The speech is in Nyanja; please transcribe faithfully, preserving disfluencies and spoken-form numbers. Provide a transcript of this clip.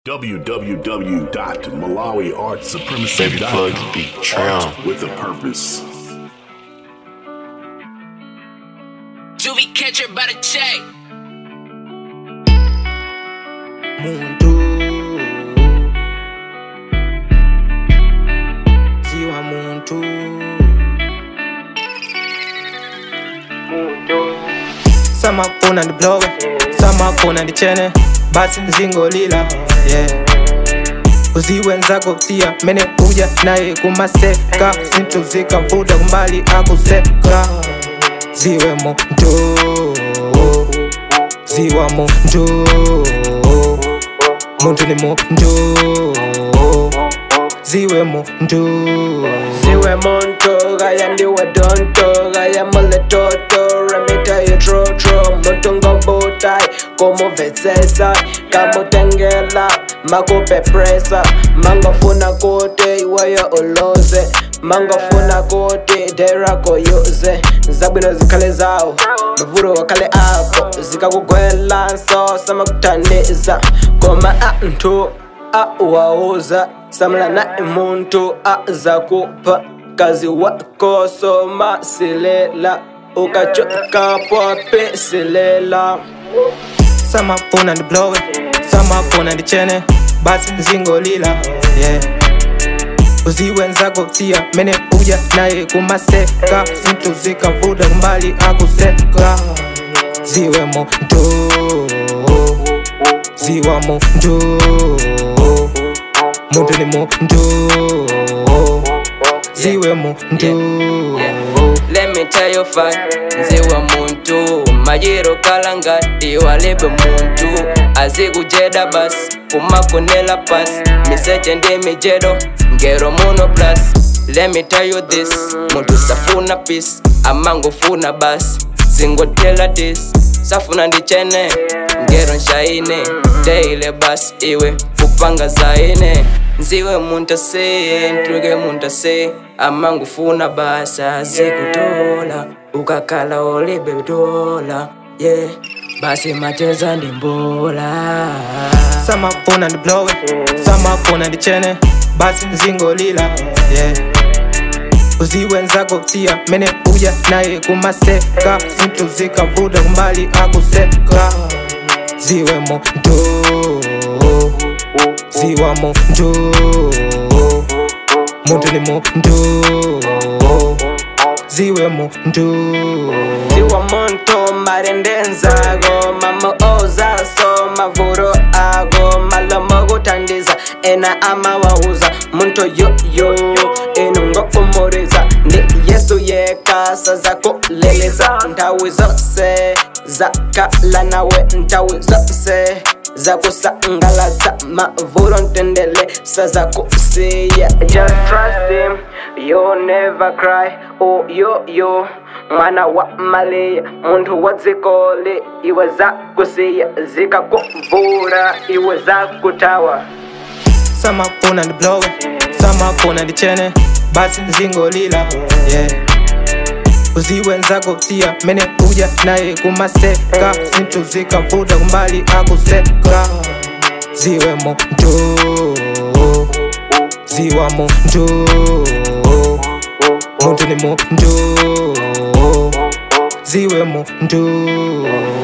w w w dot malawi art supremacy Baby Plugs be drowned with a purpose. Juvie catcher by the check. Muntu Siwa muntu Muntu Sama phone and blow Sama phone and chene Basi zingo lila Yeah uziwenzako tia mene uja naye kumaseka sintuzika vuda kumbali akuseka ziwe muntu ziwa muntu muntu ni muntu ziwe muntu ziwe muntu gaya ndiwe donto gaya mole toto remita ye tro tro muntu ngovutai como vetsesa kamutengela makupe presa mangafuna kote iwaya oloze mangafuna kote derako yuze zabwino zikale zao mavuro wakale ako zikakugwela nso samakutaniza koma antu awaoza samla na imuntu azakupa kazi wako soma silela ukachoka pope silela Sama phone and blow it Sama phone and chene Basi zingo lila Yeah uziwenzako tia mene uja naye kumaseka sintuzika vuda kumbali akuseka ziwe muntu ziwa muntu muntu ni muntu ziwe muntu Let me tell you fact, nziwa muntu Majiro kalanga, iwalebe muntu Azikujeda bas, kumakunela pass Miseche ndi mijedo, ngero muno plus Let me tell you this, muntu safuna peace Amango funa bas, zingotela this Safuna ndi chene, ngero nshaine Daily bas, iwe, kupanga zaine Nziwe muntu se, ntuge muntu se Amangu funa basa zikutola Ukakala olibe dola Yeah, basi mateza ndi mbola Sama phone and blow it Sama phone and chene Basi zingo lila Yeah uziwenzako tia mene uja naye kumaseka sintuzika vuda kumbali akuseka ziwe muntu ziwa muntu muntu ni muntu ziwe muntu ziwa muntu marendenzago mama ozaso mavuro ago malomo gutandiza ena ama wauza muntu yo yo enungo kumuriza ni yesu yeka sazako leleza ntawi zose zakala nawe ntawi zose zakusangalaza mavuro ntendele sazakusiya just trust him you'll never cry oh yo yo mwana wa maleya muntu wadzikole iwe zakusiya zikakuvura iwe zakutawa Sama phone and blow it Sama phone and chene Basi zingo lila Yeah uziwenzako tia mene uja naye kumaseka sintuzika vuda kumbali akuseka ziwe muntu ziwa muntu muntu ni muntu ziwe muntu